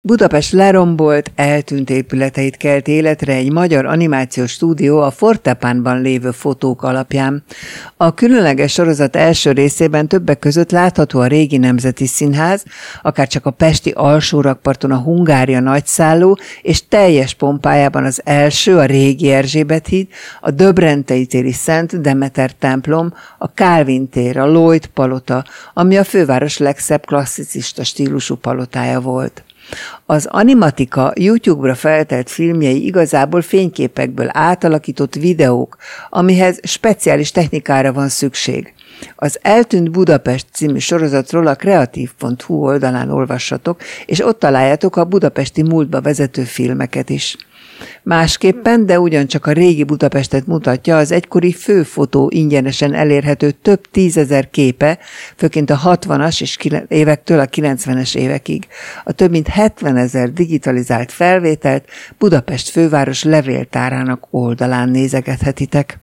Budapest lerombolt, eltűnt épületeit kelt életre egy magyar animációs stúdió a Fortepánban lévő fotók alapján. A különleges sorozat első részében többek között látható a régi Nemzeti Színház, akárcsak a pesti Alsórakparton a Hungária nagyszálló, és teljes pompájában az első, a régi Erzsébet híd, a Döbrentei téri Szent Demeter templom, a Kálvin tér, a Lloyd palota, ami a főváros legszebb klasszicista stílusú palotája volt. Az Animatika YouTube-ra feltelt filmjei igazából fényképekből átalakított videók, amihez speciális technikára van szükség. Az Eltűnt Budapest című sorozatról a kreatív.hu oldalán olvassatok, és ott találjátok a budapesti múltba vezető filmeket is. Másképpen, de ugyancsak a régi Budapestet mutatja az egykori főfotó ingyenesen elérhető több 10 000 képe, főként a 60-as évektől a 90-es évekig. A több mint 70 000 digitalizált felvételt Budapest főváros levéltárának oldalán nézegethetitek.